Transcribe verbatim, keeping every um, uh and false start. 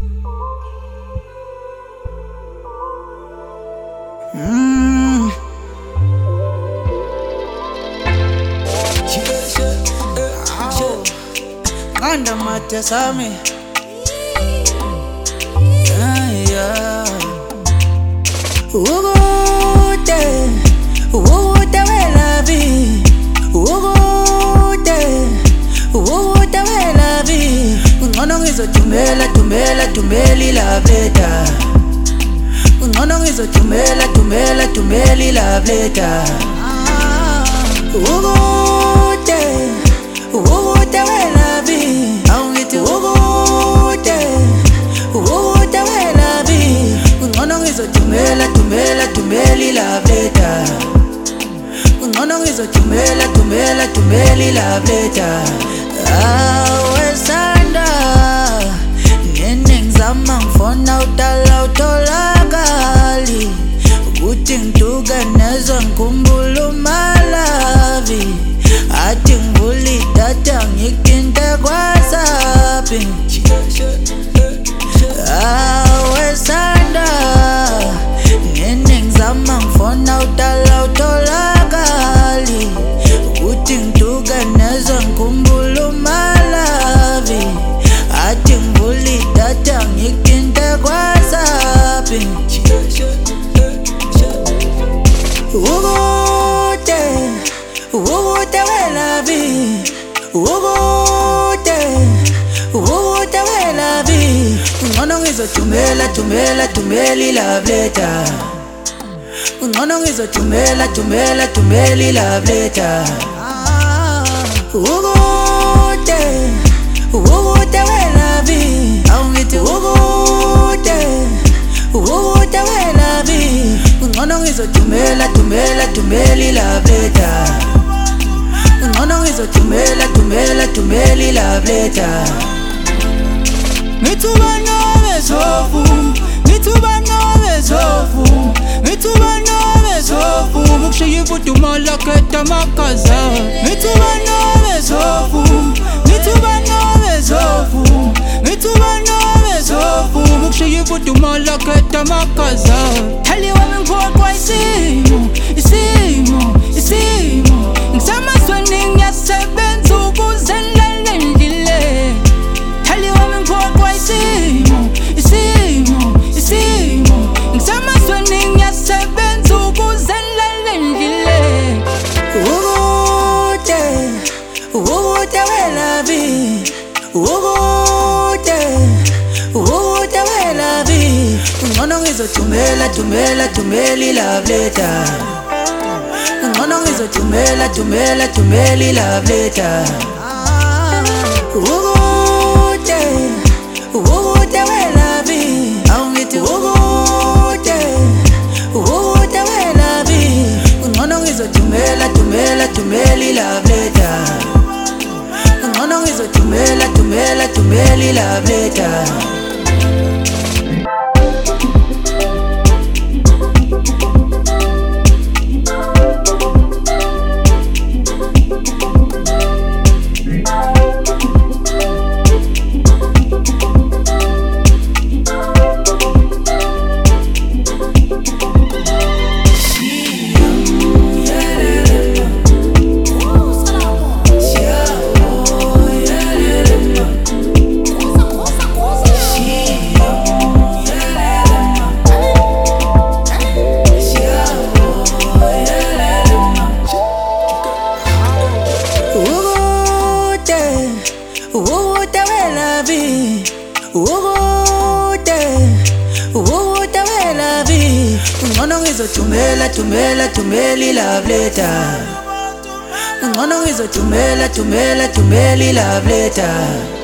Mm. Kanda mate sami. Yeah. Ugote, ugote wela vi. Ugote, ugote wela vi. Ngono ngizo tumela, tumela, tumeli la beta. Ngono ngizo tumela, tumela, tumeli la beta. Ugote, ugote wela vi. Aungithi ugote, ugote wela vi. Ngono ngizo tumela, tumela, tumeli la beta. Ngono ngizo tumela, tumela, tumeli la beta. Awe sanda, nene ngizama ngifona udala utholakali. Ukuthi ngituka nezwa ngikhumbula umalavi. Athi ngivula idatha ngikinte kwasapi. Awe sanda, nene ngizama ngifona udala utholakali. Ukuthi ngituka nezwa ngikhumbula umalavi. Athi ngivula idatha ngikinte kwasapi. Ugote, ugote wela vi. Ugote, ugote wela vi. Ngono ngizo tumela, tumela, tumeli la beta. Ngono ngizo tumela, tumela, tumeli la beta. Ugote, ugote wela vi. Aungithi ugote, ugote wela vi. Ngono ngizo tumela, tumela, tumeli la beta. Ngono ngizo tumela, tumela, tumeli la beta. Ngithuba nobezofu, ngithuba nobezofu, ngithuba nobezofu, ukushiya imfudumalo khetha makaza. Ngithuba nobezofu, ngithuba nobezofu, ngithuba nobezofu, ukushiya imfudumalo khetha makaza. Thali wami ngiphoqwa isimo, isimo, isimo. Ngisamazweni ngiyasebenza ukuze ngilale ngidlile. Thali wami ngiphoqwa isimo, isimo, isimo. Ngisamazweni ngiyasebenza ukuze ngilale ngidlile. Ugote, ugote wela vi. Ugote, ugote wela vi. Ngono ngizo tumela, tumela, tumeli la beta. Ngono ngizo tumela, tumela, tumeli la beta. Ugote, ugote wela vi. Aungithi ugote, ugote wela vi. Ngono ngizo tumela, tumela, tumeli la beta. Ngono ngizo tumela, tumela, tumeli la beta. Ugote wela vi. Ugote, ugote wela vi. Ngono ngizo tumela, tumela, tumeli la beta. Ngono ngizo tumela, tumela, tumeli la beta.